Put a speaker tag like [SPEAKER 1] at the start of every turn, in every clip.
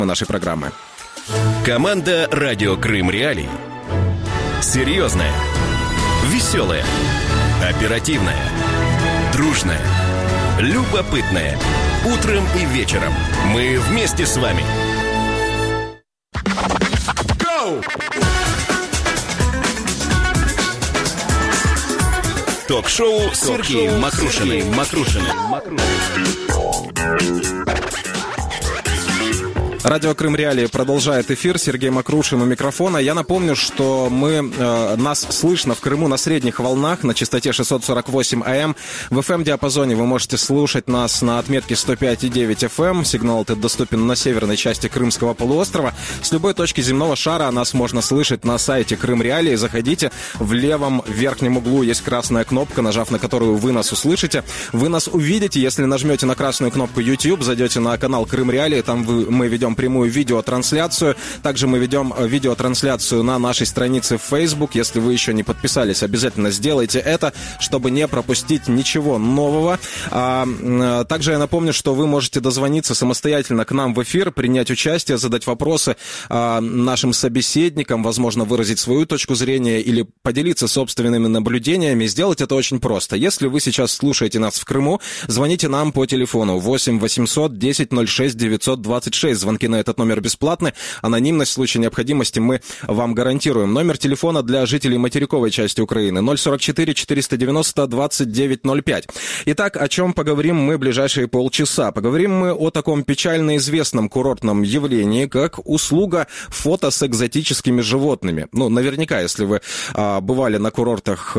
[SPEAKER 1] нашей программы.
[SPEAKER 2] Команда «Радио Крым Реалии». Серьезная, веселая, оперативная, дружная, любопытная. Утром и вечером мы вместе с вами. Go! Ток-шоу с Сергеем Макрушиным.
[SPEAKER 1] Радио Крым Реалии продолжает эфир. Сергей Макрушин у микрофона. Я напомню, что нас слышно в Крыму на средних волнах на частоте 648 АМ. В FM-диапазоне вы можете слушать нас на отметке 105,9 FM. Сигнал этот доступен на северной части Крымского полуострова. С любой точки земного шара нас можно слышать на сайте Крым Реалии. Заходите, в левом верхнем углу есть красная кнопка, нажав на которую вы нас услышите. Вы нас увидите, если нажмете на красную кнопку YouTube, зайдете на канал Крым Реалии, там мы ведем прямую видеотрансляцию. Также мы ведем видеотрансляцию на нашей странице в Facebook. Если вы еще не подписались, обязательно сделайте это, чтобы не пропустить ничего нового. Также я напомню, что вы можете дозвониться самостоятельно к нам в эфир, принять участие, задать вопросы нашим собеседникам, возможно, выразить свою точку зрения или поделиться собственными наблюдениями. Сделать это очень просто. Если вы сейчас слушаете нас в Крыму, звоните нам по телефону 8 800 10 06 926. Звонки на этот номер бесплатны. Анонимность в случае необходимости мы вам гарантируем. Номер телефона для жителей материковой части Украины 044 490 2905. Итак, о чем поговорим мы ближайшие полчаса? Поговорим мы о таком печально известном курортном явлении, как услуга фото с экзотическими животными. Наверняка, если вы бывали на курортах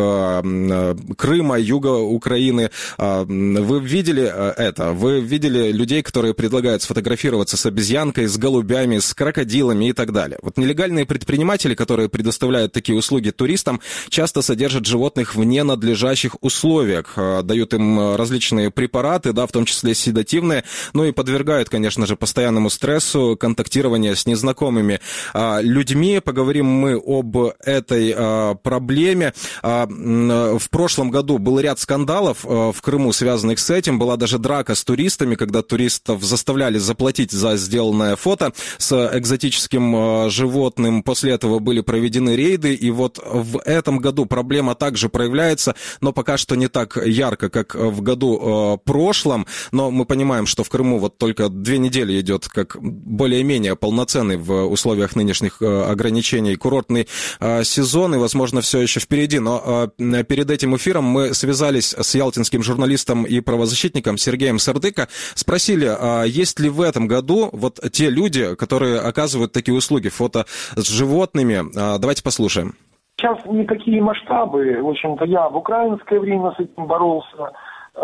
[SPEAKER 1] Крыма, юга Украины, вы видели это. Вы видели людей, которые предлагают сфотографироваться с обезьянкой, с голубями, с крокодилами и так далее. Вот нелегальные предприниматели, которые предоставляют такие услуги туристам, часто содержат животных в ненадлежащих условиях, дают им различные препараты, в том числе седативные, и подвергают, конечно же, постоянному стрессу, контактирования с незнакомыми людьми. Поговорим мы об этой проблеме. В прошлом году был ряд скандалов в Крыму, связанных с этим. Была даже драка с туристами, когда туристов заставляли заплатить за сделанное фото с экзотическим животным. После этого были проведены рейды, и вот в этом году проблема также проявляется, но пока что не так ярко, как в году прошлом. Но мы понимаем, что в Крыму вот только 2 недели идет как более-менее полноценный в условиях нынешних ограничений курортный сезон, и, возможно, все еще впереди. Но перед этим эфиром мы связались с ялтинским журналистом и правозащитником Сергеем Сардыко, спросили, есть ли в этом году вот те люди, которые оказывают такие услуги, фото с животными. Давайте послушаем.
[SPEAKER 3] Сейчас никакие масштабы. В общем-то, я в украинское время с этим боролся,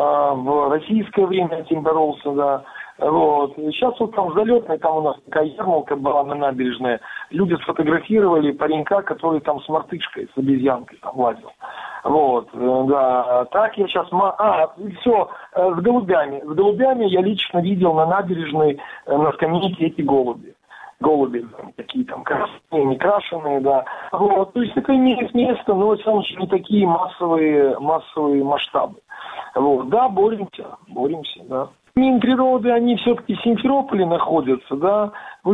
[SPEAKER 3] в российское время с этим боролся, да. Вот. Сейчас вот там залетный, там у нас такая ярмарка была на набережной. Люди сфотографировали паренька, который там с мартышкой, с обезьянкой там лазил. Вот, да. Так я сейчас... все, с голубями. С голубями я лично видел на набережной, на скамейке эти голуби. Голуби такие там красные, не крашеные, да. Вот, то есть это имеет место, но это не такие массовые масштабы. Вот, да, боремся, да. Минприроды, они все-таки в Симферополе находятся, да.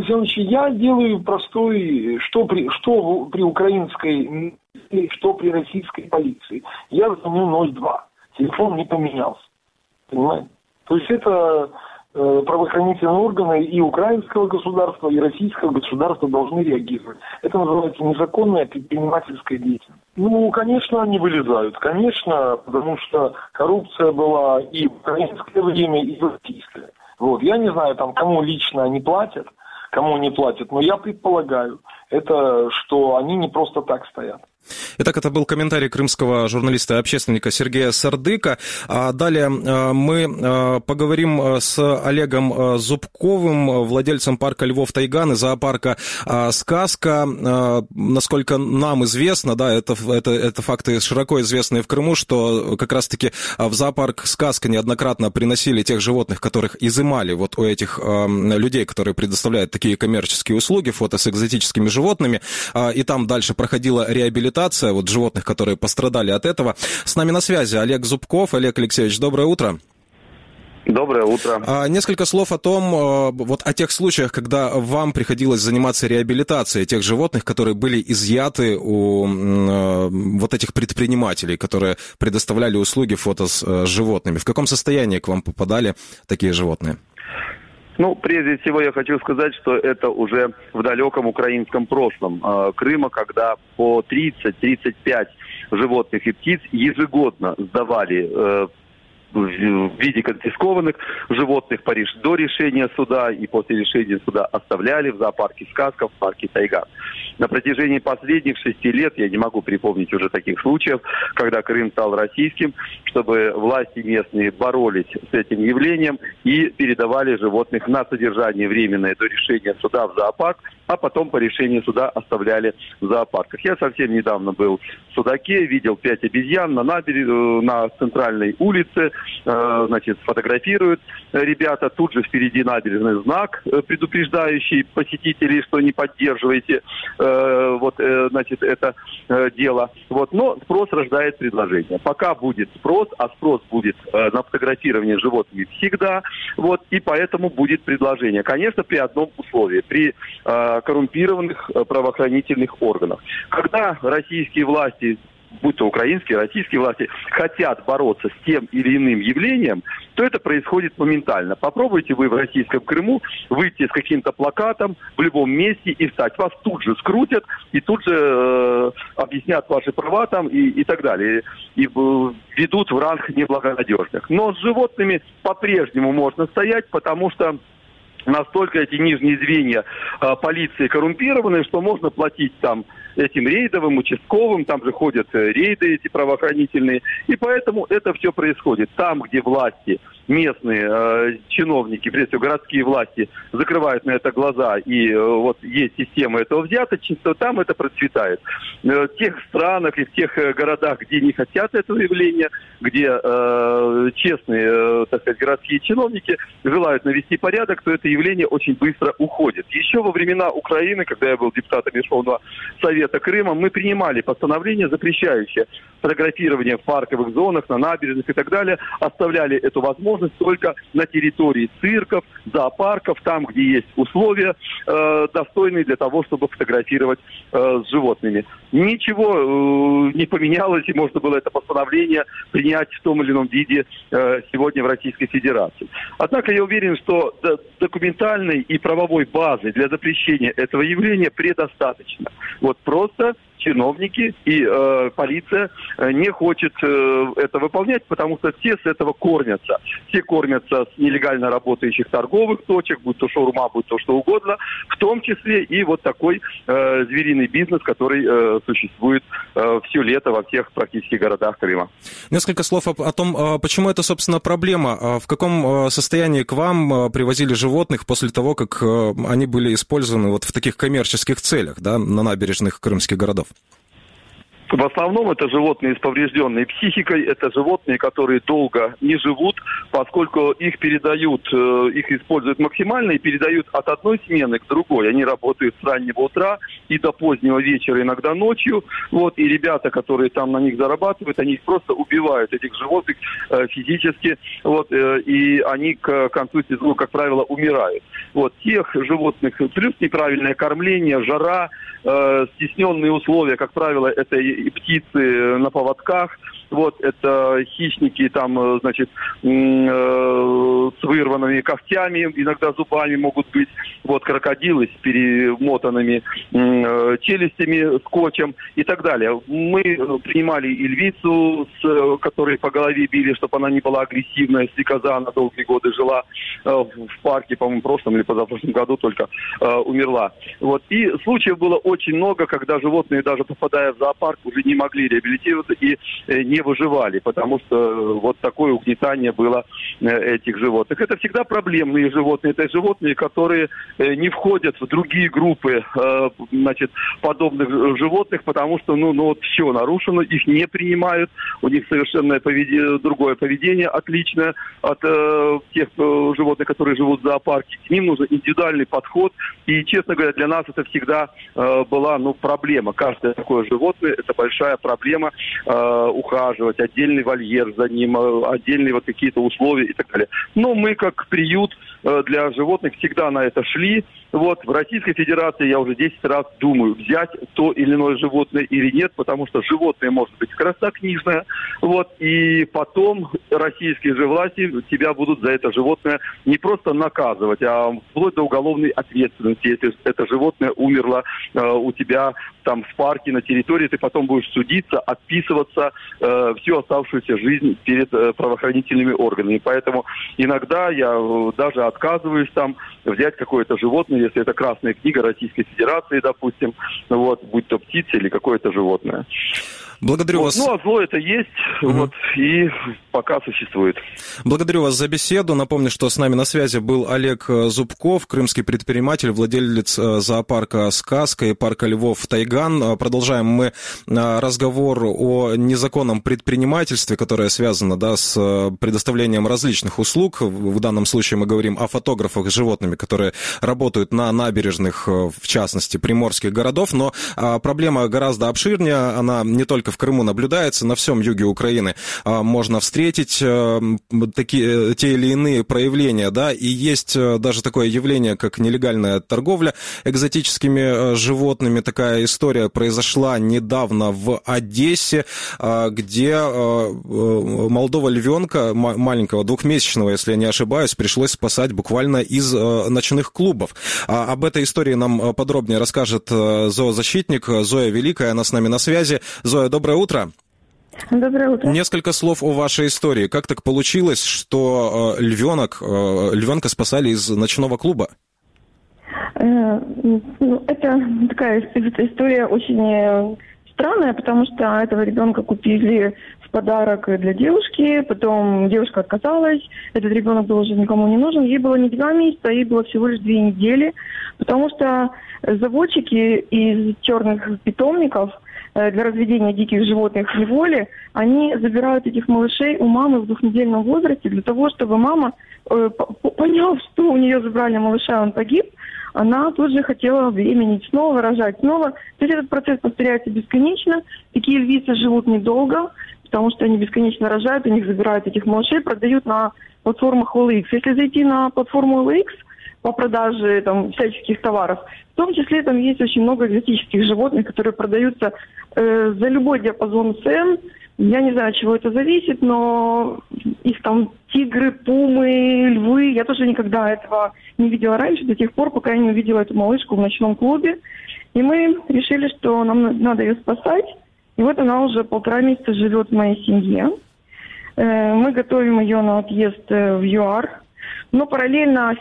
[SPEAKER 3] Я делаю простой, что при украинской, что при российской полиции. Я звоню 02. Телефон не поменялся. Понимаете? То есть это правоохранительные органы и украинского государства, и российского государства должны реагировать. Это называется незаконная предпринимательская деятельность. Конечно, они вылезают. Конечно, потому что коррупция была и в украинское время, и в российское. Вот. Я не знаю, кому лично они платят, кому не платят, но я предполагаю, что они не просто так стоят.
[SPEAKER 1] Итак, это был комментарий крымского журналиста и общественника Сергея Сардыко. Далее мы поговорим с Олегом Зубковым, владельцем парка Львов-Тайган и зоопарка «Сказка». Насколько нам известно, да, это факты широко известные в Крыму, что как раз-таки в зоопарк «Сказка» неоднократно приносили тех животных, которых изымали вот у этих людей, которые предоставляют такие коммерческие услуги, фото с экзотическими животными, и там дальше проходила реабилитация вот животных, которые пострадали от этого. С нами на связи Олег Зубков. Олег Алексеевич, доброе утро.
[SPEAKER 4] Доброе утро.
[SPEAKER 1] Несколько слов о том, вот о тех случаях, когда вам приходилось заниматься реабилитацией тех животных, которые были изъяты у вот этих предпринимателей, которые предоставляли услуги фото с животными. В каком состоянии к вам попадали такие животные?
[SPEAKER 4] Прежде всего я хочу сказать, что это уже в далеком украинском прошлом Крыма, когда по 30-35 животных и птиц ежегодно сдавали в виде конфискованных животных до решения суда и после решения суда оставляли в зоопарке «Сказка», в парке «Тайга». На протяжении последних 6 лет, я не могу припомнить уже таких случаев, когда Крым стал российским, чтобы власти местные боролись с этим явлением и передавали животных на содержание временное до решения суда в зоопарк, а потом по решению суда оставляли в зоопарках. Я совсем недавно был в Судаке, видел 5 обезьян на центральной улице, фотографируют ребята, тут же впереди набережный знак, предупреждающий посетителей, что не поддерживайте это дело. Но спрос рождает предложение. Пока будет спрос, а спрос будет на фотографирование животных всегда, и поэтому будет предложение. Конечно, при одном условии, при коррумпированных правоохранительных органах. Когда российские власти, будь то украинские, российские власти, хотят бороться с тем или иным явлением, то это происходит моментально. Попробуйте вы в российском Крыму выйти с каким-то плакатом в любом месте и встать. Вас тут же скрутят и тут же объяснят ваши права и так далее. И ведут в ранг неблагонадежных. Но с животными по-прежнему можно стоять, потому что настолько эти нижние звенья полиции коррумпированы, что можно платить там этим рейдовым, участковым, там же ходят рейды эти правоохранительные, и поэтому это все происходит. Там, где власти, местные чиновники, прежде всего городские власти, закрывают на это глаза, и есть система этого взяточничества, там это процветает. В тех странах и в тех городах, где не хотят этого явления, где честные, городские чиновники желают навести порядок, то это явление очень быстро уходит. Еще во времена Украины, когда я был депутатом Верховного Совета Крыма, мы принимали постановление, запрещающее фотографирование в парковых зонах, на набережных и так далее, оставляли эту возможность только на территории цирков, зоопарков, там, где есть условия достойные для того, чтобы фотографировать с животными. Ничего не поменялось, и можно было это постановление принять в том или ином виде сегодня в Российской Федерации. Однако я уверен, что документальной и правовой базы для запрещения этого явления предостаточно. Просто чиновники и полиция не хочет это выполнять, потому что все с этого кормятся. Все кормятся с нелегально работающих торговых точек, будь то шаурма, будь то что угодно, в том числе и такой звериный бизнес, который существует все лето во всех практически городах Крыма.
[SPEAKER 1] Несколько слов о том, почему это, собственно, проблема. В каком состоянии к вам привозили животных после того, как они были использованы в таких коммерческих целях, на набережных крымских городов?
[SPEAKER 4] В основном это животные с поврежденной психикой, это животные, которые долго не живут, поскольку их используют максимально и передают от одной смены к другой. Они работают с раннего утра и до позднего вечера, иногда ночью. И ребята, которые там на них зарабатывают, они их просто убивают, этих животных физически, и они к концу сезона, как правило, умирают. Тех животных, плюс неправильное кормление, жара, стесненные условия, как правило, это и птицы на поводках, это хищники там, с вырванными когтями, иногда зубами могут быть, крокодилы с перемотанными челюстями, скотчем и так далее. Мы принимали и львицу, которой по голове били, чтобы она не была агрессивная, стрекоза, она долгие годы жила в парке, по-моему, в прошлом или позапрошлом году только умерла. И случаев было очень много, когда животные, даже попадая в зоопарк, уже не могли реабилитироваться и не выживали, потому что такое угнетание было этих животных. Это всегда проблемные животные. Это животные, которые не входят в другие группы подобных животных, потому что все нарушено, их не принимают, у них совершенно другое поведение, отличное от тех животных, которые живут в зоопарке. К ним нужен индивидуальный подход, и, честно говоря, для нас это всегда была проблема. Каждое такое животное – это это большая проблема ухаживать, отдельный вольер за ним, отдельные вот какие-то условия и так далее. Но мы, как приют для животных, всегда на это шли. Вот, в Российской Федерации я уже 10 раз думаю, взять то или иное животное или нет, потому что животное может быть краснокнижное, вот, и потом российские же власти тебя будут за это животное не просто наказывать, а вплоть до уголовной ответственности. Если это животное умерло у тебя там в парке, на территории, ты потом будешь судиться, отписываться всю оставшуюся жизнь перед правоохранительными органами. Поэтому иногда я даже отказываюсь там взять какое-то животное, если это Красная книга Российской Федерации, допустим, вот, будь то птица или какое-то животное.
[SPEAKER 1] Благодарю вас.
[SPEAKER 4] Ну, а зло это есть, вот, и пока существует.
[SPEAKER 1] Благодарю вас за беседу. Напомню, что с нами на связи был Олег Зубков, крымский предприниматель, владелец зоопарка «Сказка» и парка львов «Тайган». Продолжаем мы разговор о незаконном предпринимательстве, которое связано, да, с предоставлением различных услуг. В данном случае мы говорим о фотографах с животными, которые работают на набережных, в частности, приморских городов. Но проблема гораздо обширнее. Она не только в Крыму наблюдается, на всем юге Украины можно встретить такие, те или иные проявления, да, и есть даже такое явление, как нелегальная торговля экзотическими животными. Такая история произошла недавно в Одессе, где молодого львенка, маленького, двухмесячного, если я не ошибаюсь, пришлось спасать буквально из ночных клубов. Об этой истории нам подробнее расскажет зоозащитник Зоя Великая, она с нами на связи. Зоя, доброе утро.
[SPEAKER 5] Доброе утро.
[SPEAKER 1] Несколько слов о вашей истории. Как так получилось, что львенка спасали из ночного клуба?
[SPEAKER 5] Это такая история очень странная, потому что этого ребенка купили в подарок для девушки, потом девушка отказалась, этот ребенок был уже никому не нужен, ей было не 2 месяца, ей было всего лишь 2 недели, потому что заводчики из черных питомников для разведения диких животных в неволе, они забирают этих малышей у мамы в 2-недельном возрасте для того, чтобы мама, поняв, что у нее забрали малыша, он погиб, она тут же хотела беременеть снова, рожать снова. То есть этот процесс повторяется бесконечно. Такие львицы живут недолго, потому что они бесконечно рожают, у них забирают этих малышей, продают на платформах OLX. Если зайти на платформу OLX по продаже там всяческих товаров, в том числе там есть очень много экзотических животных, которые продаются за любой диапазон цен. Я не знаю, от чего это зависит, но их там тигры, пумы, львы. Я тоже никогда этого не видела раньше, до тех пор, пока я не увидела эту малышку в ночном клубе. И мы решили, что нам надо ее спасать. И вот она уже 1,5 месяца живет в моей семье. Мы готовим ее на отъезд в ЮАР. Но параллельно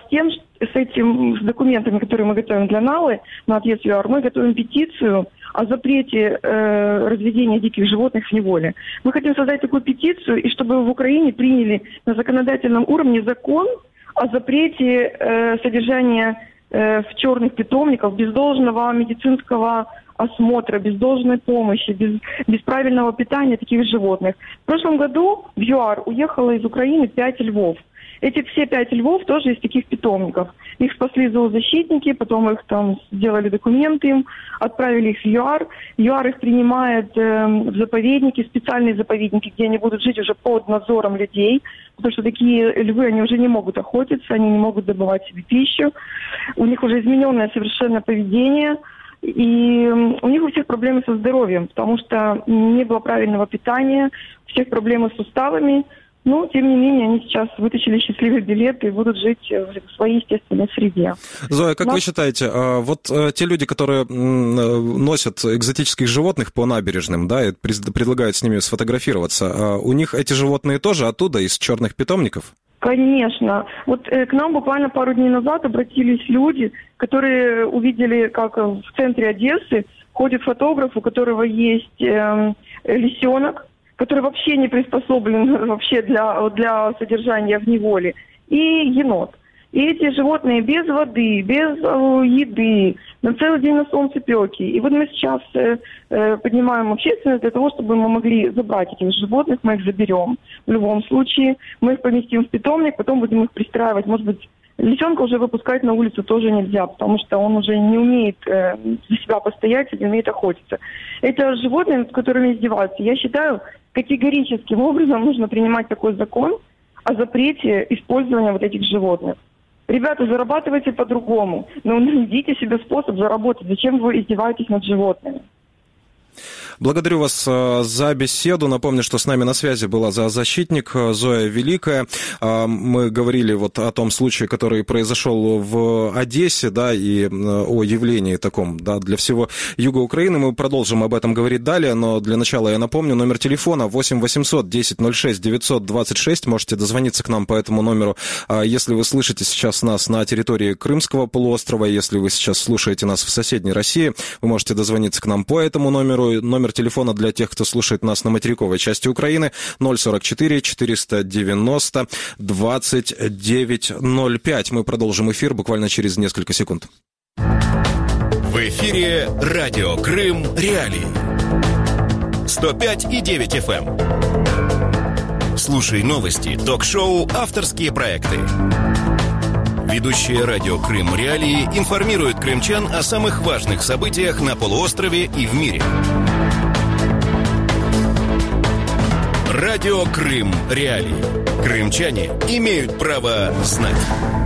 [SPEAKER 5] с документами, которые мы готовим для Налы на отъезд в ЮАР, мы готовим петицию о запрете разведения диких животных в неволе. Мы хотим создать такую петицию, и чтобы в Украине приняли на законодательном уровне закон о запрете содержания в черных питомниках без должного медицинского осмотра, без должной помощи, без правильного питания таких животных. В прошлом году в ЮАР уехало из Украины 5 львов. Эти все 5 львов тоже из таких питомников. Их спасли зоозащитники, потом их там сделали документы им, отправили их в ЮАР. ЮАР их принимает в заповедники, специальные заповедники, где они будут жить уже под надзором людей, потому что такие львы, они уже не могут охотиться, они не могут добывать себе пищу. У них уже измененное совершенно поведение. И у них у всех проблемы со здоровьем, потому что не было правильного питания, у всех проблемы с суставами. Но, тем не менее, они сейчас вытащили счастливый билет и будут жить в своей естественной среде.
[SPEAKER 1] Зоя, как вы считаете, вот те люди, которые носят экзотических животных по набережным, да, и предлагают с ними сфотографироваться, у них эти животные тоже оттуда, из черных питомников?
[SPEAKER 5] Конечно. Вот к нам буквально пару дней назад обратились люди, которые увидели, как в центре Одессы ходит фотограф, у которого есть лисенок, который вообще не приспособлен вообще для содержания в неволе, и енот. И эти животные без воды, без еды, на целый день на солнцепёке. И вот мы сейчас поднимаем общественность для того, чтобы мы могли забрать этих животных, мы их заберем в любом случае. Мы их поместим в питомник, потом будем их пристраивать. Может быть, лисенка уже выпускать на улицу тоже нельзя, потому что он уже не умеет за себя постоять, не умеет охотиться. Это животные, над которыми издеваются. Я считаю, категорическим образом нужно принимать такой закон о запрете использования вот этих животных. Ребята, зарабатывайте по-другому, но найдите себе способ заработать. Зачем вы издеваетесь над животными?
[SPEAKER 1] Благодарю вас за беседу. Напомню, что с нами на связи была зоозащитник Зоя Великая. Мы говорили вот о том случае, который произошел в Одессе, да, и о явлении таком, да, для всего юга Украины. Мы продолжим об этом говорить далее, но для начала я напомню, номер телефона 8 800 10 06 926. Можете дозвониться к нам по этому номеру, если вы слышите сейчас нас на территории Крымского полуострова, если вы сейчас слушаете нас в соседней России, вы можете дозвониться к нам по этому номеру. Номер телефона для тех, кто слушает нас на материковой части Украины, 044 490 2905. Мы продолжим эфир буквально через несколько секунд.
[SPEAKER 2] В эфире радио Крым Реалии. 105,9 FM. Слушай новости, ток-шоу, авторские проекты. Ведущие радио Крым Реалии информируют крымчан о самых важных событиях на полуострове и в мире. Радио Крым Реалии. Крымчане имеют право знать.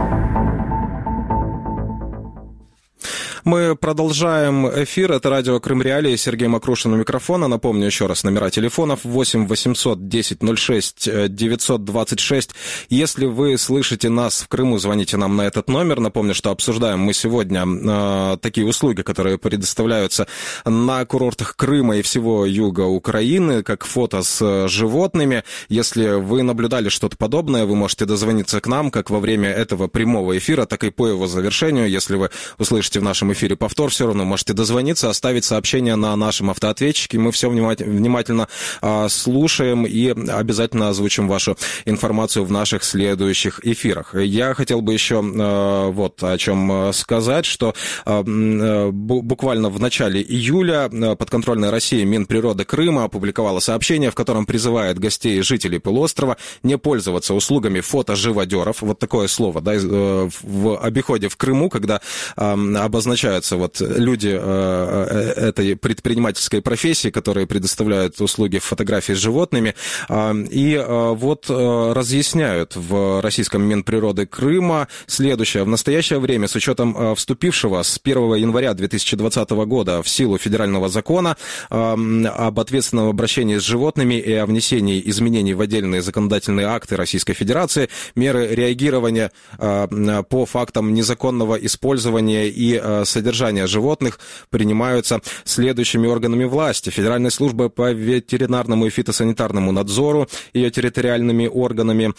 [SPEAKER 1] Мы продолжаем эфир. Это радио Крым Реалии. Сергей Макрушин у микрофона. Напомню еще раз номера телефонов 8 800 10 06 926. Если вы слышите нас в Крыму, звоните нам на этот номер. Напомню, что обсуждаем мы сегодня такие услуги, которые предоставляются на курортах Крыма и всего юга Украины, как фото с животными. Если вы наблюдали что-то подобное, вы можете дозвониться к нам как во время этого прямого эфира, так и по его завершению. Если вы услышите в нашем эфире повтор, все равно можете дозвониться, оставить сообщение на нашем автоответчике. Мы все внимательно слушаем и обязательно озвучим вашу информацию в наших следующих эфирах. Я хотел бы еще вот о чем сказать, что буквально в начале июля подконтрольная России Минприроды Крыма опубликовала сообщение, в котором призывает гостей и жителей полуострова не пользоваться услугами фотоживодеров. Вот такое слово, да, в обиходе в Крыму, когда обозначаются вот люди этой предпринимательской профессии, которые предоставляют услуги фотографии с животными, и вот разъясняют в российском Минприроды Крыма следующее. В настоящее время, с учетом вступившего с 1 января 2020 года в силу федерального закона об ответственном обращении с животными и о внесении изменений в отдельные законодательные акты Российской Федерации, меры реагирования по фактам незаконного использования и содержания животных принимаются следующими органами власти: Федеральной службой по ветеринарному и фитосанитарному надзору, ее территориальными органами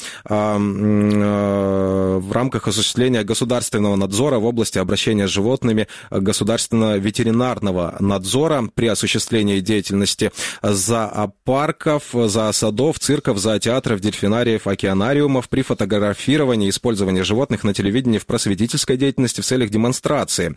[SPEAKER 1] в рамках осуществления государственного надзора в области обращения с животными, государственного ветеринарного надзора при осуществлении деятельности зоопарков, зоосадов, цирков, зоотеатров, дельфинариев, океанариумов при фотографировании и использовании животных на телевидении в просветительской деятельности в целях демонстрации.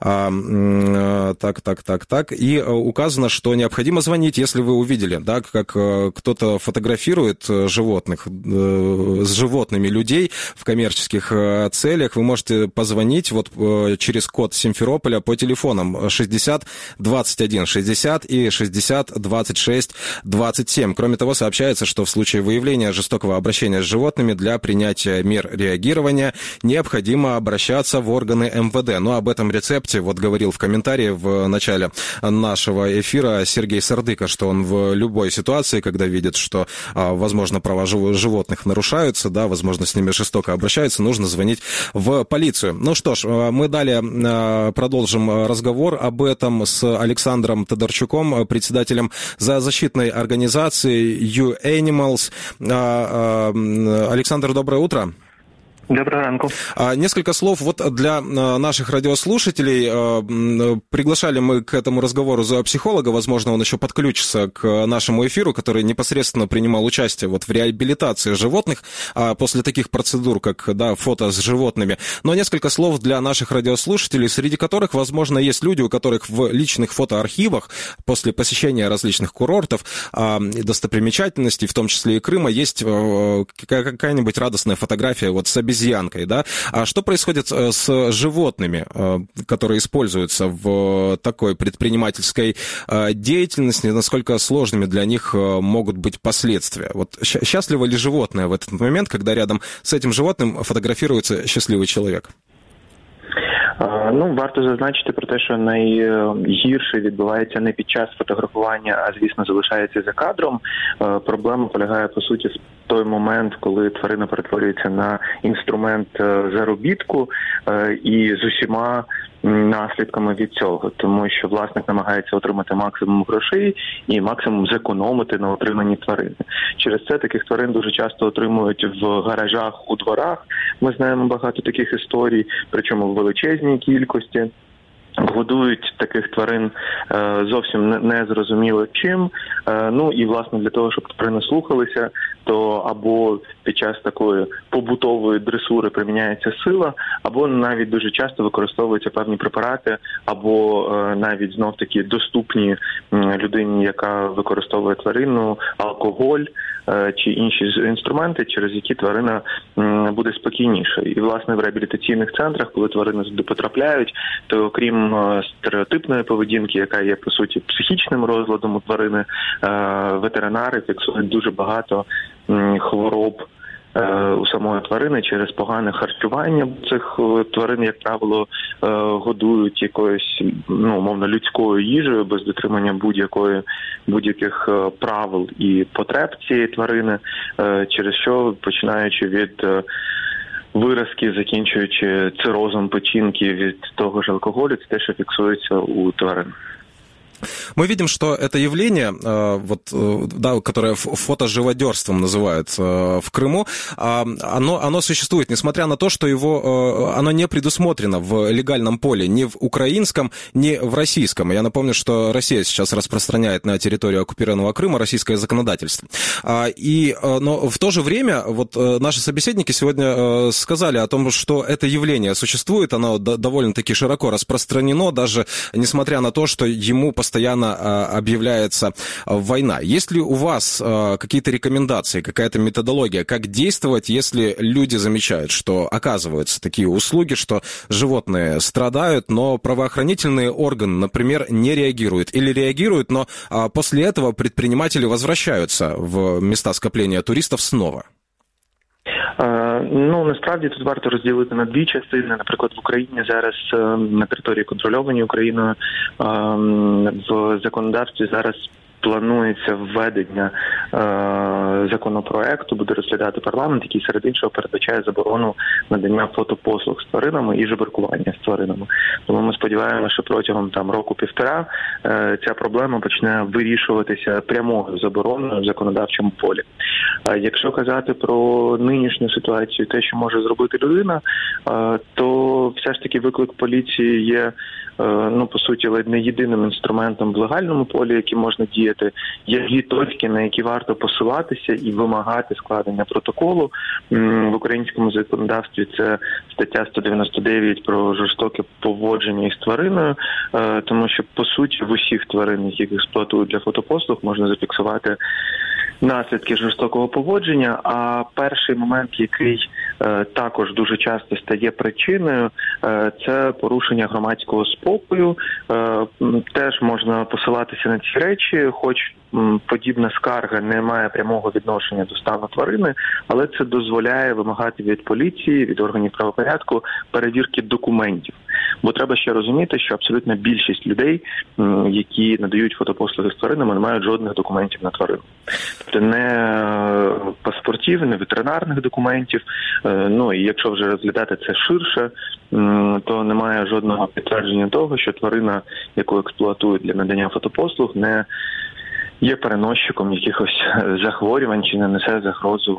[SPEAKER 1] Так. И указано, что необходимо звонить, если вы увидели, да, как кто-то фотографирует животных, с животными людей в коммерческих целях. Вы можете позвонить вот через код Симферополя по телефонам 60 21 60 и 60 26 27. Кроме того, сообщается, что в случае выявления жестокого обращения с животными для принятия мер реагирования необходимо обращаться в органы МВД. Но об этом рецепте вот говорил в комментарии в начале нашего эфира Сергей Сардыка, что он в любой ситуации, когда видит, что, возможно, права животных нарушаются, да, возможно, с ними жестоко обращаются, нужно звонить в полицию. Ну что ж, мы далее продолжим разговор об этом с Александром Тодорчуком, председателем зоозащитной организации You Animals. Александр, доброе утро.
[SPEAKER 6] Доброго ранку.
[SPEAKER 1] Несколько слов вот для наших радиослушателей. Приглашали мы к этому разговору зоопсихолога, возможно, он еще подключится к нашему эфиру, который непосредственно принимал участие вот в реабилитации животных после таких процедур, как фото с животными. Но несколько слов для наших радиослушателей, среди которых, возможно, есть люди, у которых в личных фотоархивах после посещения различных курортов и достопримечательностей, в том числе и Крыма, есть какая-нибудь радостная фотография вот с обезьянкой, да? А что происходит с животными, которые используются в такой предпринимательской деятельности? Насколько сложными для них могут быть последствия? Вот счастливо ли животное в этот момент, когда рядом с этим животным фотографируется счастливый человек?
[SPEAKER 6] Варто зазначити про те, що найгірше відбувається не під час фотографування, а, звісно, залишається за кадром. Проблема полягає, по суті, в той момент, коли тварина перетворюється на інструмент заробітку і з усіма наслідками від цього, тому що власник намагається отримати максимум грошей і максимум зекономити на отриманні тварини. Через це таких тварин дуже часто отримують в гаражах, у дворах. Ми знаємо багато таких історій, причому в величезній кількості. Годують таких тварин зовсім не зрозуміло чим. І, власне, для того, щоб тварини слухалися, то або під час такої побутової дресури приміняється сила, або навіть дуже часто використовуються певні препарати, або навіть знов-таки доступні людині, яка використовує тварину, алкоголь чи інші інструменти, через які тварина буде спокійніше. І, власне, в реабілітаційних центрах, коли тварини сюди потрапляють, то окрім стереотипної поведінки, яка є, по суті, психічним розладом у тварини, ветеринари фіксують дуже багато хвороб у самої тварини через погане харчування. Цих тварин, як правило, годують якоюсь, умовно, людською їжею, без дотримання будь-яких правил і потреб цієї тварини, через що, починаючи від виразки, закінчуючи цирозом печінки від того ж алкоголю, це те, що фіксується у тварин.
[SPEAKER 1] Мы видим, что это явление, которое фотоживодерством называют в Крыму, оно существует, несмотря на то, что оно не предусмотрено в легальном поле ни в украинском, ни в российском. Я напомню, что Россия сейчас распространяет на территорию оккупированного Крыма российское законодательство. Но в то же время наши собеседники сегодня сказали о том, что это явление существует, оно довольно-таки широко распространено, даже несмотря на то, что ему постоянно объявляется война. Есть ли у вас какие-то рекомендации, какая-то методология, как действовать, если люди замечают, что оказываются такие услуги, что животные страдают, но правоохранительные органы, например, не реагируют или реагируют, но после этого предприниматели возвращаются в места скопления туристов снова?
[SPEAKER 6] Насправді тут варто розділити на дві частини. Наприклад, в Україні зараз на території контрольованій Україною в законодавстві зараз планується введення законопроекту, буде розглядати парламент, який серед іншого передбачає заборону надання фотопослуг з тваринами і жебракування з тваринами. Тому ми сподіваємося, що протягом року-півтора ця проблема почне вирішуватися прямою забороною в законодавчому полі. Якщо казати про нинішню ситуацію, те, що може зробити людина, то все ж таки виклик поліції є, по суті, ледь не єдиним інструментом в легальному полі, який можна діяти. Є дві точки, на які варто посилатися і вимагати складення протоколу. В українському законодавстві це стаття 199 про жорстоке поводження із твариною, тому що, по суті, в усіх тварин, яких експлуатують для фотопослуг, можна зафіксувати наслідки жорстокого поводження, а перший момент, який також дуже часто стає причиною, це порушення громадського спокою. Теж можна посилатися на ці речі, хоч подібна скарга не має прямого відношення до стану тварини, але це дозволяє вимагати від поліції, від органів правопорядку перевірки документів. Бо треба ще розуміти, що абсолютна більшість людей, які надають фотопослуги з тваринами, не мають жодних документів на тварину. Тобто не паспортів, не ветеринарних документів. І якщо вже розглядати це ширше, то немає жодного підтвердження того, що тварина, яку експлуатують для надання фотопослуг, не є переносчиком якихось захворювань чи не несе загрозу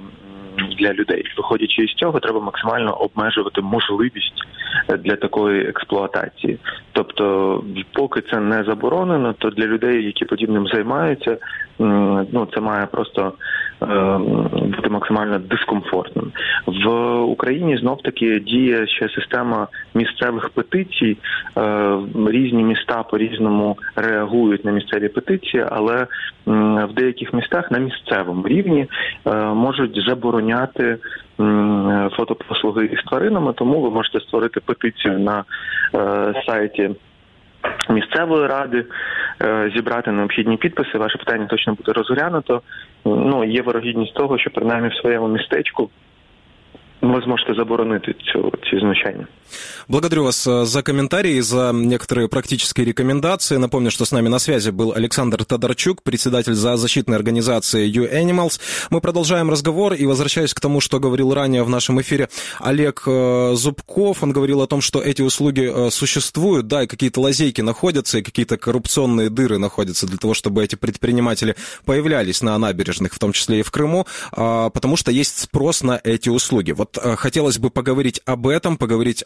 [SPEAKER 6] для людей. Виходячи із цього, треба максимально обмежувати можливість для такої експлуатації. Тобто, поки це не заборонено, то для людей, які подібним займаються, це має просто бути максимально дискомфортним. В Україні знов-таки діє ще система місцевих петицій. Різні міста по-різному реагують на місцеві петиції, але в деяких містах на місцевому рівні можуть забороняти фотопослуги із тваринами, тому ви можете створити петицію на сайті місцевої ради, зібрати необхідні підписи, ваше питання точно буде розглянуто. Є вирогідність того, що принаймні в своєму містечку вы сможете заборонить ці знущання.
[SPEAKER 1] Благодарю вас за комментарии, за некоторые практические рекомендации. Напомню, что с нами на связи был Александр Тодорчук, председатель зоозащитной организации U-Animals. Мы продолжаем разговор и возвращаюсь к тому, что говорил ранее в нашем эфире Олег Зубков. Он говорил о том, что эти услуги существуют, да, и какие-то лазейки находятся, и какие-то коррупционные дыры находятся для того, чтобы эти предприниматели появлялись на набережных, в том числе и в Крыму, потому что есть спрос на эти услуги. Вот хотелось бы поговорить об этом, поговорить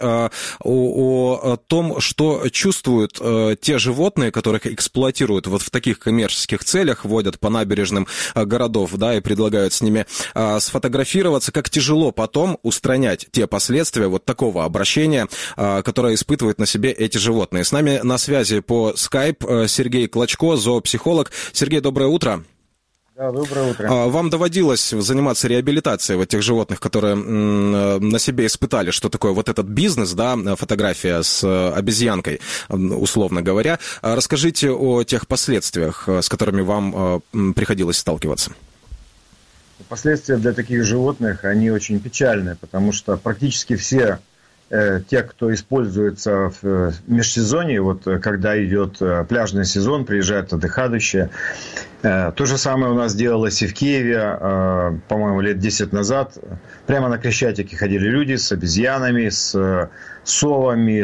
[SPEAKER 1] о том, что чувствуют те животные, которых эксплуатируют вот в таких коммерческих целях, водят по набережным городов, да, и предлагают с ними сфотографироваться, как тяжело потом устранять те последствия вот такого обращения, которое испытывают на себе эти животные. С нами на связи по Skype Сергей Клочко, зоопсихолог. Сергей, доброе утро.
[SPEAKER 7] Да, доброе утро.
[SPEAKER 1] Вам доводилось заниматься реабилитацией вот тех животных, которые на себе испытали, что такое вот этот бизнес, да, фотография с обезьянкой, условно говоря. Расскажите о тех последствиях, с которыми вам приходилось сталкиваться.
[SPEAKER 7] Последствия для таких животных, они очень печальные, потому что практически все те, кто используется в межсезонье, вот когда идет пляжный сезон, приезжают отдыхающие. То же самое у нас делалось и в Киеве, по-моему, лет 10 назад. Прямо на Крещатике ходили люди с обезьянами, с совами,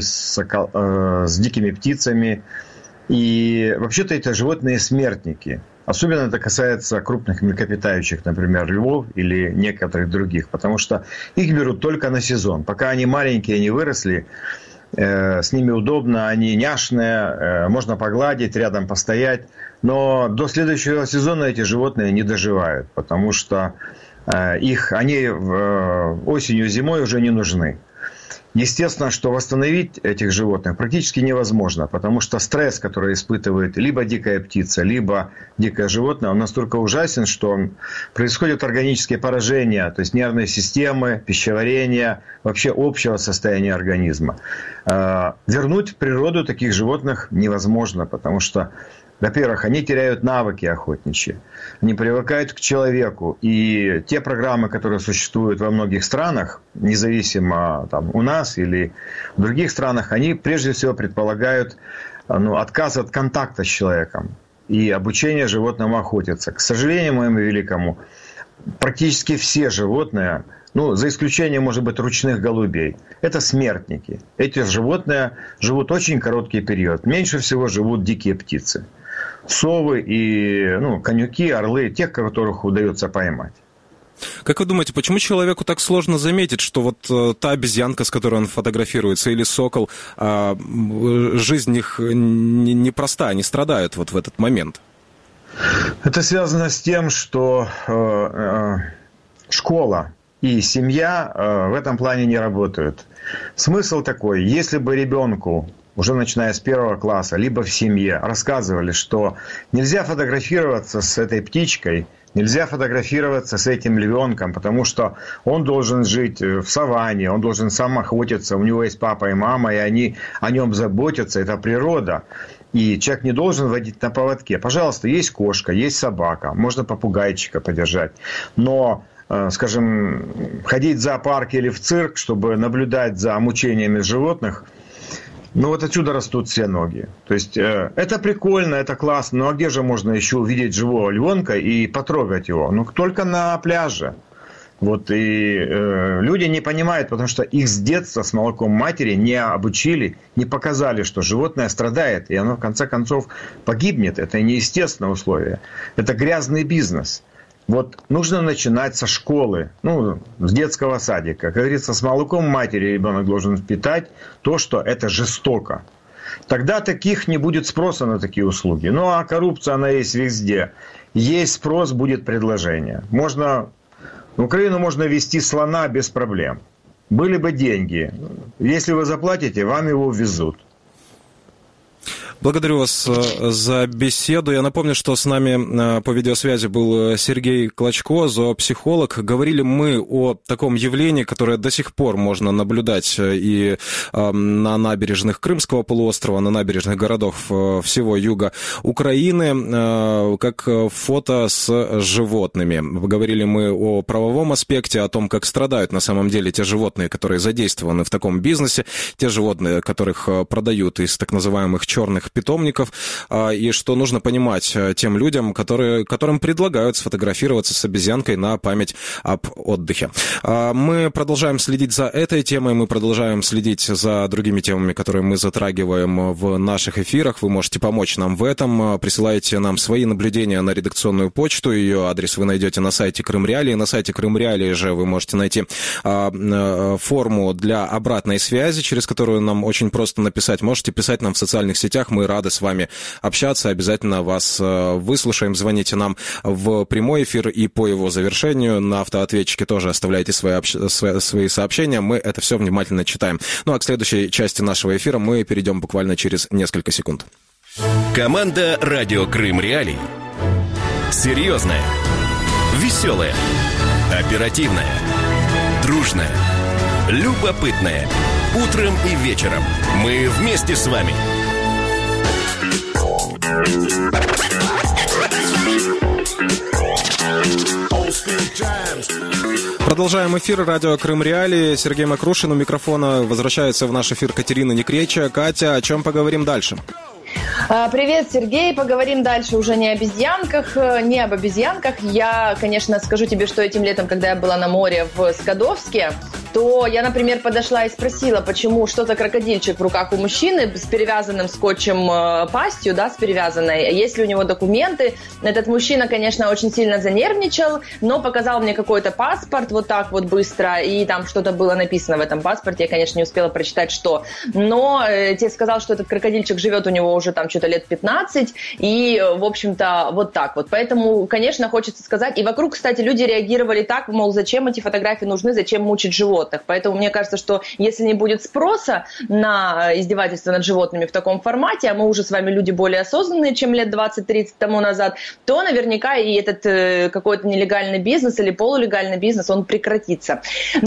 [SPEAKER 7] с дикими птицами. И вообще-то это животные смертники. Особенно это касается крупных млекопитающих, например, львов или некоторых других, потому что их берут только на сезон. Пока они маленькие, не выросли, с ними удобно, они няшные, можно погладить, рядом постоять. Но до следующего сезона эти животные не доживают, потому что они осенью и зимой уже не нужны. Естественно, что восстановить этих животных практически невозможно, потому что стресс, который испытывает либо дикая птица, либо дикое животное, он настолько ужасен, что происходят органические поражения, то есть нервной системы, пищеварения, вообще общего состояния организма. Вернуть в природу таких животных невозможно, потому что, во-первых, они теряют навыки охотничьи, они привыкают к человеку. И те программы, которые существуют во многих странах, независимо там, у нас или в других странах, они прежде всего предполагают отказ от контакта с человеком и обучение животному охотиться. К сожалению моему великому, практически все животные, за исключением, может быть, ручных голубей, это смертники. Эти животные живут очень короткий период. Меньше всего живут дикие птицы. Совы и конюки, орлы, тех, которых удается поймать.
[SPEAKER 1] Как вы думаете, почему человеку так сложно заметить, что вот та обезьянка, с которой он фотографируется, или сокол, жизнь их непроста, они страдают вот в этот момент?
[SPEAKER 7] Это связано с тем, что школа и семья в этом плане не работают. Смысл такой, если бы ребенку, уже начиная с 1 класса, либо в семье, рассказывали, что нельзя фотографироваться с этой птичкой, нельзя фотографироваться с этим львенком, потому что он должен жить в саванне, он должен сам охотиться, у него есть папа и мама, и они о нем заботятся, это природа. И человек не должен водить на поводке. Пожалуйста, есть кошка, есть собака, можно попугайчика подержать, но скажем, ходить в зоопарк или в цирк, чтобы наблюдать за мучениями животных, вот отсюда растут все ноги. То есть это прикольно, это классно, но где же можно еще увидеть живого львенка и потрогать его? Только на пляже. И люди не понимают, потому что их с детства с молоком матери не обучили, не показали, что животное страдает, и оно в конце концов погибнет. Это неестественное условие. Это грязный бизнес. Вот нужно начинать со школы, с детского садика. Как говорится, с молоком матери ребенок должен впитать то, что это жестоко. Тогда таких не будет спроса на такие услуги. А коррупция, она есть везде. Есть спрос, будет предложение. В Украину можно везти слона без проблем. Были бы деньги. Если вы заплатите, вам его везут.
[SPEAKER 1] Благодарю вас за беседу. Я напомню, что с нами по видеосвязи был Сергей Клочко, зоопсихолог. Говорили мы о таком явлении, которое до сих пор можно наблюдать и на набережных Крымского полуострова, на набережных городов всего юга Украины, как фото с животными. Говорили мы о правовом аспекте, о том, как страдают на самом деле те животные, которые задействованы в таком бизнесе, те животные, которых продают из так называемых черных питомников, и что нужно понимать тем людям, которым предлагают сфотографироваться с обезьянкой на память об отдыхе. Мы продолжаем следить за этой темой, мы продолжаем следить за другими темами, которые мы затрагиваем в наших эфирах. Вы можете помочь нам в этом. Присылайте нам свои наблюдения на редакционную почту. Ее адрес вы найдете на сайте Крым Реалии. На сайте Крым Реалии же вы можете найти форму для обратной связи, через которую нам очень просто написать. Можете писать нам в социальных сетях. Мы рады с вами общаться. Обязательно вас выслушаем. Звоните нам в прямой эфир и по его завершению на автоответчике тоже оставляйте свои сообщения. Мы это все внимательно читаем. А к следующей части нашего эфира мы перейдем буквально через несколько секунд.
[SPEAKER 2] Команда «Радио Крым Реалии». Серьезная, веселая, оперативная, дружная, любопытная. Утром и вечером мы вместе с вами.
[SPEAKER 1] Продолжаем эфир. Радио Крым Реалии. Сергей Макрушин у микрофона. Возвращается в наш эфир Катерина Некреча. Катя, о чем поговорим дальше?
[SPEAKER 8] Привет, Сергей. Поговорим дальше уже не об обезьянках. Я, конечно, скажу тебе, что этим летом, когда я была на море в Скадовске, то я, например, подошла и спросила, почему что-то крокодильчик в руках у мужчины с перевязанным скотчем пастью, с перевязанной. Есть ли у него документы? Этот мужчина, конечно, очень сильно занервничал, но показал мне какой-то паспорт вот так вот быстро, и там что-то было написано в этом паспорте. Я, конечно, не успела прочитать, что. Но тебе сказал, что этот крокодильчик живет у него уже там что-то лет 15, и, в общем-то, вот так вот. Поэтому, конечно, хочется сказать. И вокруг, кстати, люди реагировали так, мол, зачем эти фотографии нужны, зачем мучить животных. Поэтому мне кажется, что если не будет спроса на издевательство над животными в таком формате, а мы уже с вами люди более осознанные, чем лет 20-30 тому назад, то наверняка и этот какой-то нелегальный бизнес или полулегальный бизнес, он прекратится.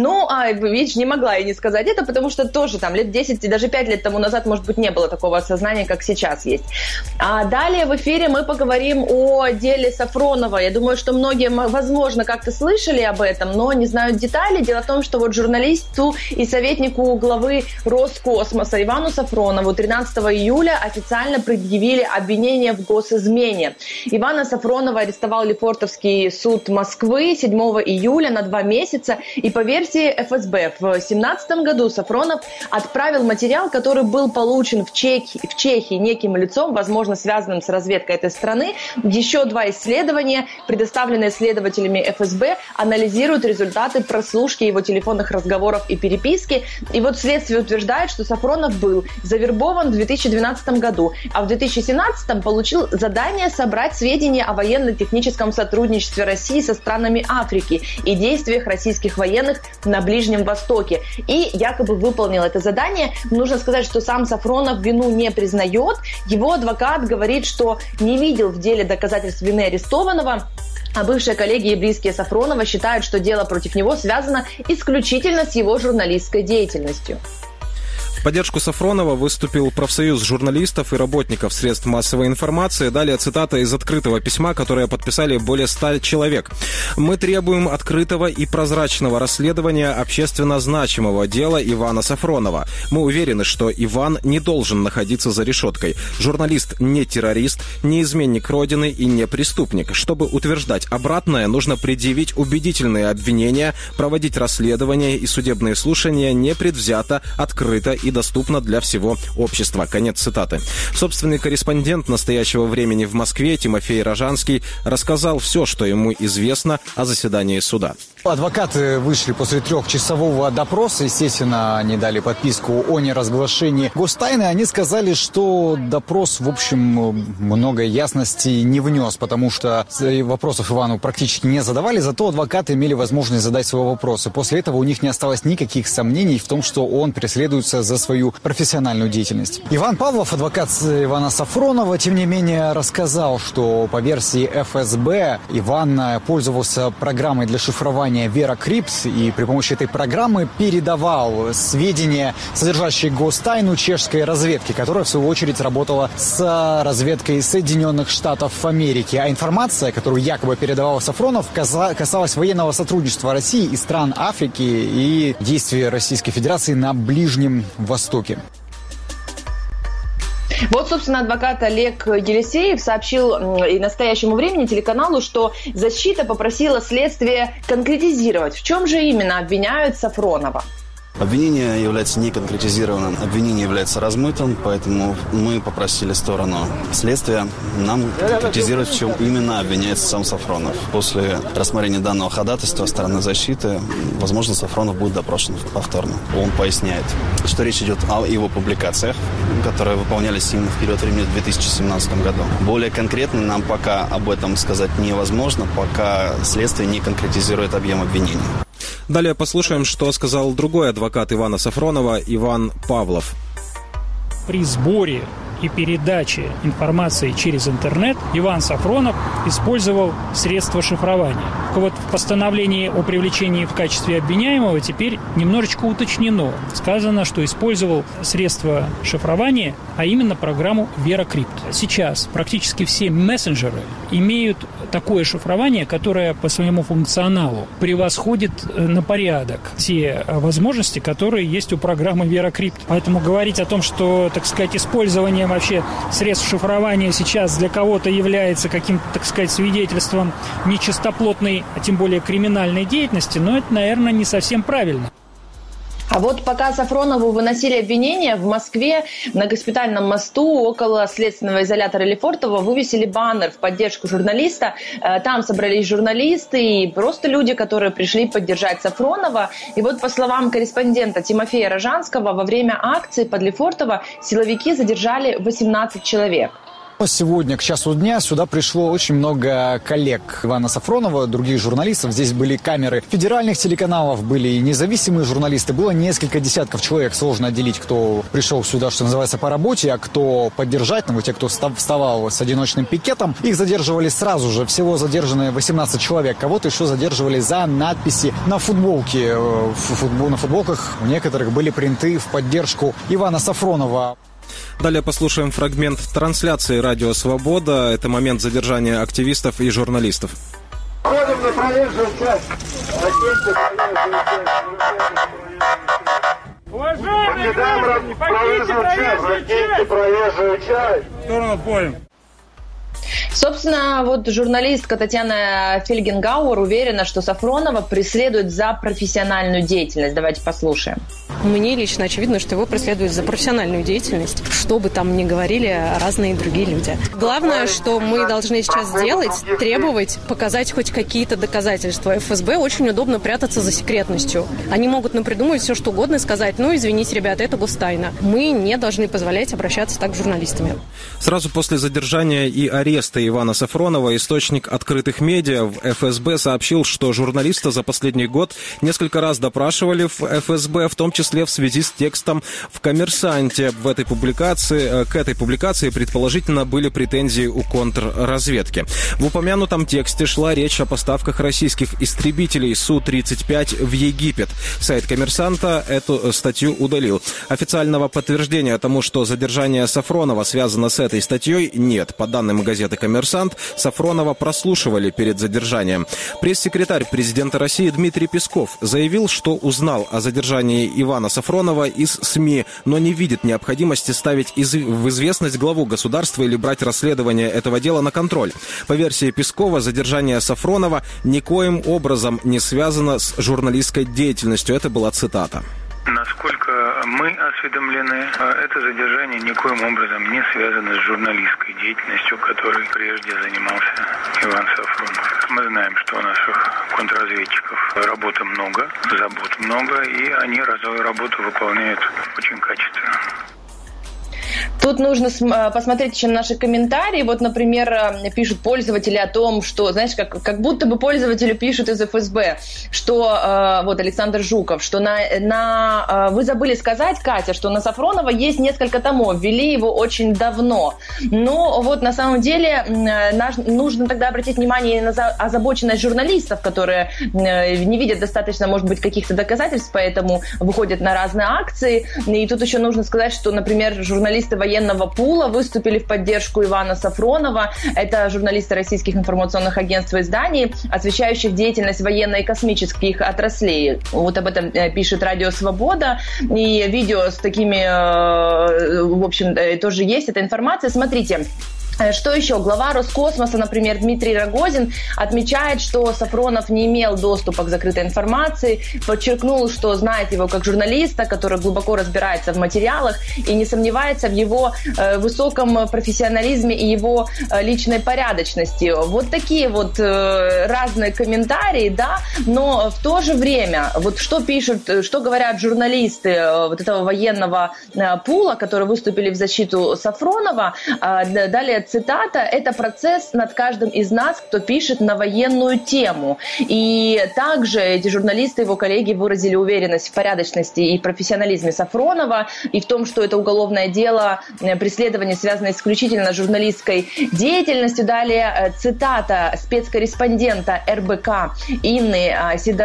[SPEAKER 8] Видишь, не могла я не сказать это, потому что тоже там лет 10 и даже 5 лет тому назад, может быть, не было такого осознания, как сейчас есть. А далее в эфире мы поговорим о деле Сафронова. Я думаю, что многие, возможно, как-то слышали об этом, но не знают детали. Дело в том, что вот журналисту и советнику главы Роскосмоса Ивану Сафронову 13 июля официально предъявили обвинение в госизмене. Ивана Сафронова арестовал Лефортовский суд Москвы 7 июля на 2 месяца. И по версии ФСБ, в 2017 году Сафронов отправил материал, который был получен в Чехии неким лицом, возможно, связанным с разведкой этой страны. Еще 2 исследования, предоставленные следователями ФСБ, анализируют результаты прослушки его телефонных разговоров и переписки. И вот следствие утверждает, что Сафронов был завербован в 2012 году, а в 2017 получил задание собрать сведения о военно-техническом сотрудничестве России со странами Африки и действиях российских военных на Ближнем Востоке. И якобы выполнил это задание. Нужно сказать, что сам Сафронов вину не признает. Его адвокат говорит, что не видел в деле доказательств вины арестованного. А бывшие коллеги и близкие Сафронова считают, что дело против него связано исключительно с его журналистской деятельностью.
[SPEAKER 1] В поддержку Сафронова выступил профсоюз журналистов и работников средств массовой информации. Далее цитата из открытого письма, которое подписали более 100 человек. «Мы требуем открытого и прозрачного расследования общественно значимого дела Ивана Сафронова. Мы уверены, что Иван не должен находиться за решеткой. Журналист не террорист, не изменник Родины и не преступник. Чтобы утверждать обратное, нужно предъявить убедительные обвинения, проводить расследования и судебные слушания непредвзято, открыто и доступна для всего общества. Конец цитаты. Собственный корреспондент «Настоящего времени» в Москве Тимофей Рожанский рассказал все, что ему известно о заседании суда.
[SPEAKER 9] Адвокаты вышли после 3-часового допроса. Естественно, они дали подписку о неразглашении гостайны. Они сказали, что допрос, в общем, много ясности не внес, потому что вопросов Ивану практически не задавали, зато адвокаты имели возможность задать свои вопросы. После этого у них не осталось никаких сомнений в том, что он преследуется за свою профессиональную деятельность. Иван Павлов, адвокат Ивана Сафронова, тем не менее рассказал, что по версии ФСБ Иван пользовался программой для шифрования VeraCrypt и при помощи этой программы передавал сведения, содержащие гостайну чешской разведки, которая в свою очередь работала с разведкой Соединенных Штатов Америки. А информация, которую якобы передавал Сафронов, касалась военного сотрудничества России и стран Африки и действий Российской Федерации на Ближнем Востоке.
[SPEAKER 8] Вот, собственно, адвокат Олег Елисеев сообщил и «Настоящему времени» телеканалу, что защита попросила следствие конкретизировать, в чем же именно обвиняют Сафронова.
[SPEAKER 10] Обвинение является неконкретизированным, обвинение является размытым, поэтому мы попросили сторону следствия нам конкретизировать, в чем именно обвиняется сам Сафронов. После рассмотрения данного ходатайства стороны защиты, возможно, Сафронов будет допрошен повторно. Он поясняет, что речь идет о его публикациях, которые выполнялись им в период времени в 2017 году. Более конкретно нам пока об этом сказать невозможно, пока следствие не конкретизирует объем обвинений.
[SPEAKER 1] Далее послушаем, что сказал другой адвокат Ивана Сафронова, Иван Павлов.
[SPEAKER 11] При сборе и передаче информации через интернет Иван Сафронов использовал средства шифрования. Вот в постановлении о привлечении в качестве обвиняемого теперь немножечко уточнено. Сказано, что использовал средства шифрования, а именно программу VeraCrypt. Сейчас практически все мессенджеры имеют такое шифрование, которое по своему функционалу превосходит на порядок те возможности, которые есть у программы VeraCrypt. Поэтому говорить о том, что, так сказать, использование вообще средств шифрования сейчас для кого-то является каким-то, так сказать, свидетельством нечистоплотной, а тем более криминальной деятельности, но это, наверное, не совсем правильно.
[SPEAKER 8] А вот пока Сафронову выносили обвинения, в Москве на Госпитальном мосту около следственного изолятора Лефортово вывесили баннер в поддержку журналиста. Там собрались журналисты и просто люди, которые пришли поддержать Сафронова. И вот по словам корреспондента Тимофея Рожанского, во время акции под Лефортово силовики задержали 18 человек.
[SPEAKER 9] Сегодня к часу дня сюда пришло очень много коллег Ивана Сафронова, других журналистов. Здесь были камеры федеральных телеканалов, были и независимые журналисты. Было несколько десятков человек. Сложно отделить, кто пришел сюда, что называется, по работе, а кто поддержать. Ну, те, кто вставал с одиночным пикетом. Их задерживали сразу же. Всего задержаны 18 человек. Кого-то еще задерживали за надписи на футболке. На футболках у некоторых были принты в поддержку Ивана Сафронова.
[SPEAKER 1] Далее послушаем фрагмент трансляции «Радио Свобода». Это момент задержания активистов и журналистов.
[SPEAKER 12] Входим на проезжую часть.
[SPEAKER 11] Уважаемые граждане,
[SPEAKER 12] проезжую часть.
[SPEAKER 11] В сторону поем.
[SPEAKER 8] Собственно, вот журналистка Татьяна Фельгенгауэр уверена, что Сафронова преследуют за профессиональную деятельность. Давайте послушаем.
[SPEAKER 13] Мне лично очевидно, что его преследуют за профессиональную деятельность, что бы там ни говорили разные другие люди. Главное, что мы должны сейчас сделать, требовать, показать хоть какие-то доказательства. ФСБ очень удобно прятаться за секретностью. Они могут напридумывать все, что угодно, и сказать: ну, извините, ребята, это гостайна. Мы не должны позволять обращаться так с журналистами.
[SPEAKER 1] Сразу после задержания и ареста Ивана Сафронова источник открытых медиа в ФСБ сообщил, что журналиста за последний год несколько раз допрашивали в ФСБ, в том числе в связи с текстом в «Коммерсанте». К этой публикации предположительно были претензии у контрразведки. В упомянутом тексте шла речь о поставках российских истребителей Су-35 в Египет. Сайт «Коммерсанта» эту статью удалил. Официального подтверждения тому, что задержание Сафронова связано с этой статьей, нет. По данным газеты «Коммерсант», Сафронова прослушивали перед задержанием. Пресс-секретарь президента России Дмитрий Песков заявил, что узнал о задержании Ивана Сафронова из СМИ, но не видит необходимости ставить в известность главу государства или брать расследование этого дела на контроль. По версии Пескова, задержание Сафронова никоим образом не связано с журналистской деятельностью. Это была цитата.
[SPEAKER 14] Насколько мы осведомлены. Это задержание никоим образом не связано с журналистской деятельностью, которой прежде занимался Иван Сафронов. Мы знаем, что у наших контрразведчиков работы много, забот много, и они работу выполняют очень качественно.
[SPEAKER 8] Тут нужно посмотреть еще на наши комментарии. Вот, например, пишут пользователи о том, что, знаешь, как будто бы пользователи пишут из ФСБ, что, вот Александр Жуков, что вы забыли сказать, Катя, что на Сафронова есть несколько томов, ввели его очень давно. Но вот на самом деле нужно тогда обратить внимание на озабоченность журналистов, которые не видят достаточно, может быть, каких-то доказательств, поэтому выходят на разные акции. И тут еще нужно сказать, что, например, журналисты военного пула выступили в поддержку Ивана Сафронова. Это журналисты российских информационных агентств и изданий, освещающих деятельность военной и космических отраслей. Вот об этом пишет Радио Свобода. И видео с такими, в общем, тоже есть эта информация. Смотрите. Что еще? Глава Роскосмоса, например, Дмитрий Рогозин отмечает, что Сафронов не имел доступа к закрытой информации, подчеркнул, что знает его как журналиста, который глубоко разбирается в материалах и не сомневается в его высоком профессионализме и его личной порядочности. Вот такие вот разные комментарии, да, но в то же время, вот что пишут, что говорят журналисты вот этого военного пула, которые выступили в защиту Сафронова, далее цитата: «Это процесс над каждым из нас, кто пишет на военную тему». И также эти журналисты, его коллеги, выразили уверенность в порядочности и профессионализме Сафронова и в том, что это уголовное дело, преследование, связано исключительно с журналистской деятельностью. Далее цитата спецкорреспондента РБК Инны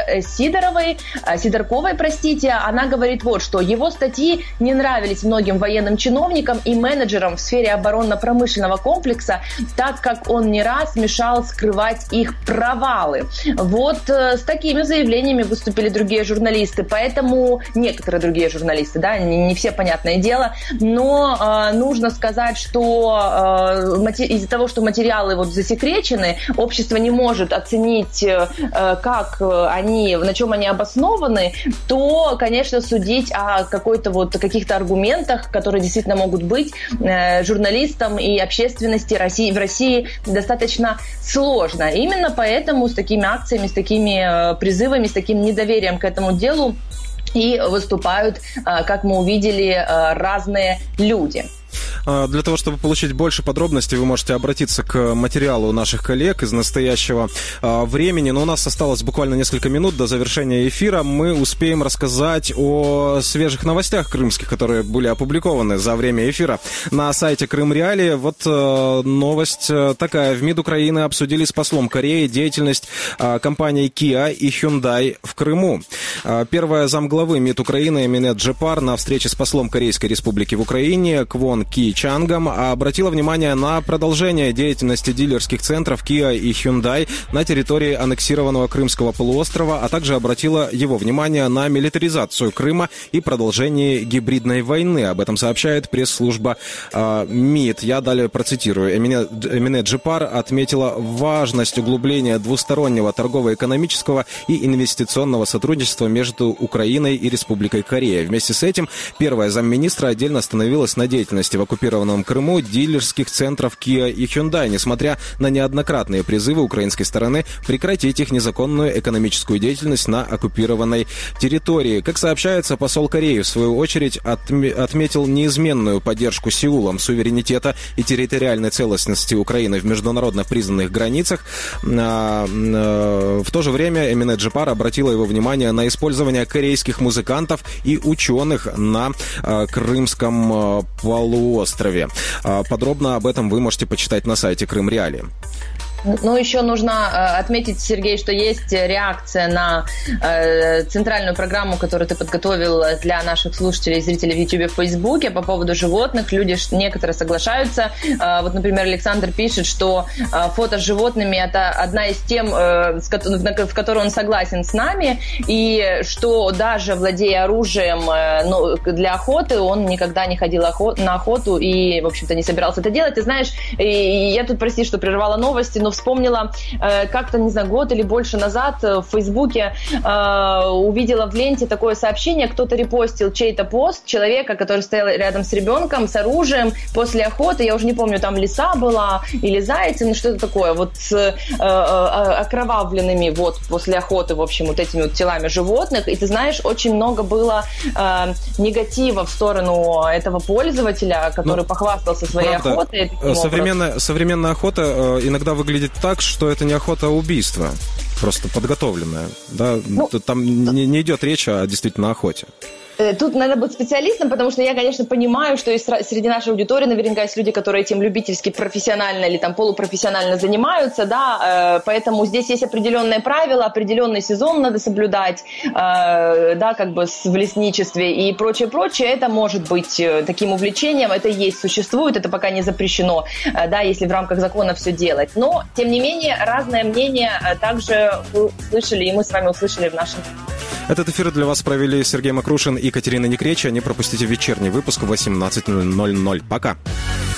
[SPEAKER 8] Сидорковой, она говорит вот что: «Его статьи не нравились многим военным чиновникам и менеджерам в сфере оборонно-промышленного комплекса, так как он не раз мешал скрывать их провалы». Вот с такими заявлениями выступили другие журналисты, поэтому некоторые другие журналисты, да, не все, понятное дело, но нужно сказать, что из-за того, что материалы вот засекречены, общество не может оценить, как они, на чем они обоснованы, то, конечно, судить о каких-то аргументах, которые действительно могут быть журналистам и общественности в России достаточно сложно. Именно поэтому с такими акциями, с такими призывами, с таким недоверием к этому делу и выступают, как мы увидели, разные люди.
[SPEAKER 1] Для того, чтобы получить больше подробностей, вы можете обратиться к материалу наших коллег из настоящего времени. Но у нас осталось буквально несколько минут до завершения эфира. Мы успеем рассказать о свежих новостях крымских, которые были опубликованы за время эфира на сайте Крым Реалии. Вот новость такая. В МИД Украины обсудили с послом Кореи деятельность компаний Kia и Hyundai в Крыму. Первая замглавы МИД Украины Эмине Джипар на встрече с послом Корейской Республики в Украине Квон Ки Чангом обратила внимание на продолжение деятельности дилерских центров Kia и Hyundai на территории аннексированного Крымского полуострова, а также обратила его внимание на милитаризацию Крыма и продолжение гибридной войны. Об этом сообщает пресс-служба МИД. Я далее процитирую. Эмине Джипар отметила важность углубления двустороннего торгово-экономического и инвестиционного сотрудничества между Украиной и Республикой Корея. Вместе с этим первая замминистра отдельно остановилась на деятельности в оккупированном Крыму дилерских центров Kia и Hyundai, несмотря на неоднократные призывы украинской стороны прекратить их незаконную экономическую деятельность на оккупированной территории. Как сообщается, посол Кореи, в свою очередь, отметил неизменную поддержку Сеулом суверенитета и территориальной целостности Украины в международно признанных границах. В то же время Эмине Джипар обратила его внимание на использование корейских музыкантов и ученых на Крымском полуострове. Подробно об этом вы можете почитать на сайте Крым Реалии.
[SPEAKER 8] Ну, еще нужно отметить, Сергей, что есть реакция на центральную программу, которую ты подготовил для наших слушателей и зрителей в YouTube и в Фейсбуке по поводу животных. Люди некоторые соглашаются. Вот, например, Александр пишет, что фото с животными – это одна из тем, в которой он согласен с нами, и что даже владея оружием для охоты, он никогда не ходил на охоту и, в общем-то, не собирался это делать. Ты знаешь, я тут, прости, что прервала новости, но но вспомнила как-то, не знаю, год или больше назад в Фейсбуке увидела в ленте такое сообщение, кто-то репостил чей-то пост человека, который стоял рядом с ребенком, с оружием после охоты, я уже не помню, там лиса была или зайцы, ну что-то такое, вот с окровавленными вот после охоты, в общем, вот этими вот телами животных, и ты знаешь, очень много было негатива в сторону этого пользователя, который похвастался своей охотой.
[SPEAKER 1] Современная охота иногда выглядит так, что это не охота, а убийство, просто подготовленное, да? Там не идет речь о действительно охоте.
[SPEAKER 8] Тут надо быть специалистом, потому что я, конечно, понимаю, что среди нашей аудитории наверняка есть люди, которые этим любительски, профессионально или там полупрофессионально занимаются, да, поэтому здесь есть определенные правила, определенный сезон надо соблюдать, да, как бы в лесничестве и прочее. Это может быть таким увлечением, это есть, существует, это пока не запрещено, да, если в рамках закона все делать. Но, тем не менее, разное мнение также вы услышали, и мы с вами услышали в нашем...
[SPEAKER 1] Этот эфир для вас провели Сергей Макрушин и Катерина Некреча. Не пропустите вечерний выпуск в 18:00. Пока.